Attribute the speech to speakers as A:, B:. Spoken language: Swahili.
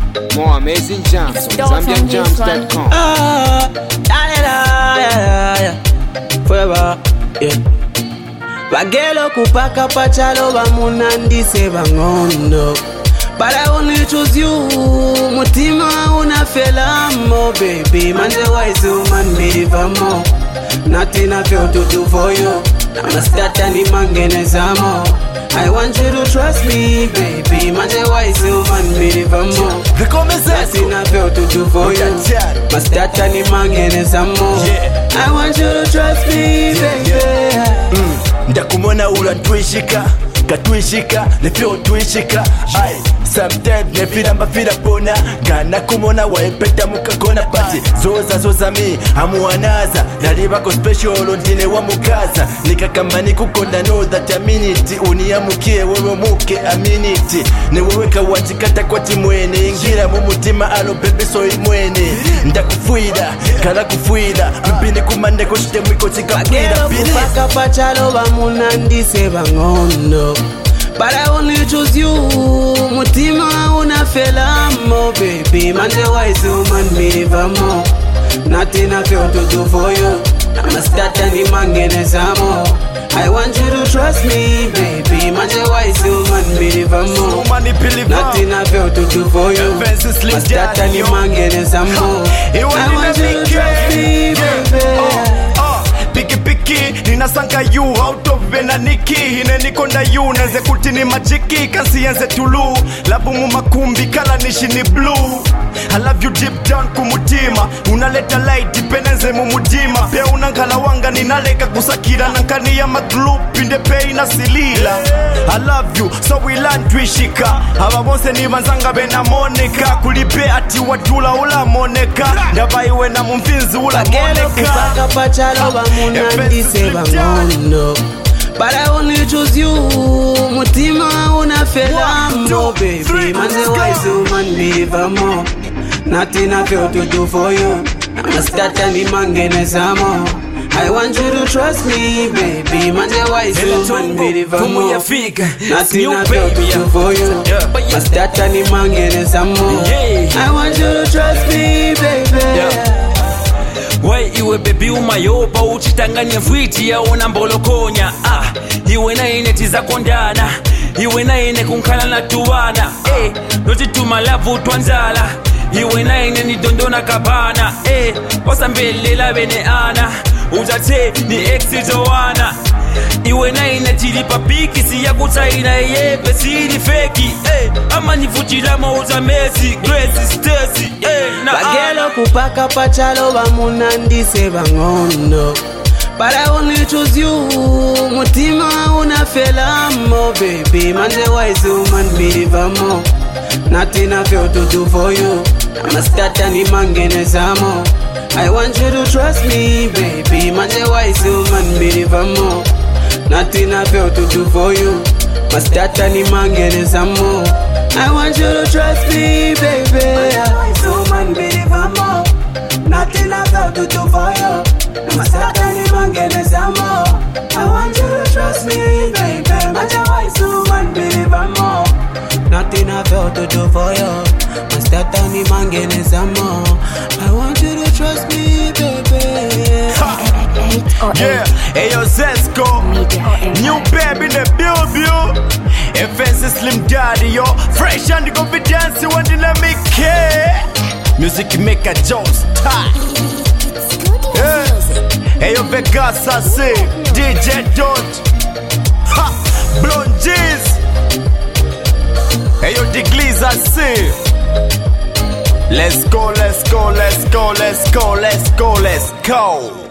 A: More amazing jams on ZambianJams.com.
B: Forever, yeah. Bagelo kupaka pachalo bamunandise bangondo. But I only choose you. Mutima unafela mo, baby. Manje wise man believe more. Nothing I feel to do for you. I'ma start any mangenezamo. I want you to trust me, baby. Manje wise man believe more. Nothing I feel to do for you. I'ma start any mangenezamo. I want you to trust me, baby.
C: Ndakumona ula tuishika, katuishika, nefio tuishika. Ay, sometimes nefila mbafila pona. Gana kumona waepeta mukakona pati. Zoza mi, amuanaza. Nalibako special ondine wa mukaza. Nikakamani kukonda know that a minute. Uniamukie wewe muke a minute. Neweweka watikata kwa timwene. Ingira mumutima alo bebe so imwene. Ndakufuida, kala kufuida. Mpini kumande koshite mwiko chikafuida.
B: Kupaka pachalo bamunandise bangondo. But I only choose you. Mutima unafela mo, baby. Manje wise man believe more. Nothing I feel to do for you. I'ma start any mangenezamo. I want you to trust me, baby. Manje wise man believe more. Nothing I feel to do for you. I'ma start any mangenezamo. I want you to trust me, baby.
C: Piki, ninasanka you out of venaniki. Hine nikonda you, neze kutini majiki. Kansi yenze tulu, labu mumakumbi, kala nishi ni blue. I love you deep down kumutima. Unaleta light, ipenenze mumudima. Pia unankala wanga, ninaleka kusakira. Nankani ya magloop, inde pei na silila. I love you, so we learn tuishika. Hawa bonse ni manzanga bena moneka. Kulipe ati watula ula moneka. Ndabaiwe na mumfinzi ula moneka.
B: Kupaka pachalo bamunandise bangondo. But I only choose you. Mutima unafela mo, baby. Manje wise man believe more. Nothing I feel to do for you. I'ma start any mangenezamo. I want you to trust me, baby. Manje wise man believe more. Nothing I feel to do for you. I'ma start any mangenezamo. I want you to trust me, baby.
D: Why iwe baby umayoba uchitanganya fwiti ya unambolokonya. Iwe na ine tiza kondana. Iwe na ine kunkala na tuwana. Notituma lavu tuanzala. Iwe na ine ni dondona kabana. Wasambelela bene ana. Utate ni exi jowana. Iwe na ine tilipa piki. Siya kutaina yepe siri feki. Ama nifutila mauza mezi. Grace Stacy.
B: Bagelo kupaka pachalo bamunandise bangondo. But I only choose you. Mutima unafela mo, baby. Manje wise man believe more. Nothing I feel to do for you. I'ma start any mangenezamo. I want you to trust me, baby. Manje wise man believe more. Nothing I feel to do for you. I'ma start any mangenezamo. I want you to trust me, baby. Manje wise man believe more. Nothing I feel to do for you. I'ma start any mangenezamo. I want you to trust me, baby. Manje wise man believe more. Nothing I feel to do for you. I'ma start any mangenezamo. I want you to trust me, baby.
C: Yeah, ayo Zesco. New baby in the build. FNC Slim Daddy, yo. Fresh and confidence, you want to let me care. Music maker Jones time. Ayo Vegas, I say. DJ Don't. Blondes. Ayo Diglees, I say. Let's go, let's go, let's go, let's go, let's go, let's go.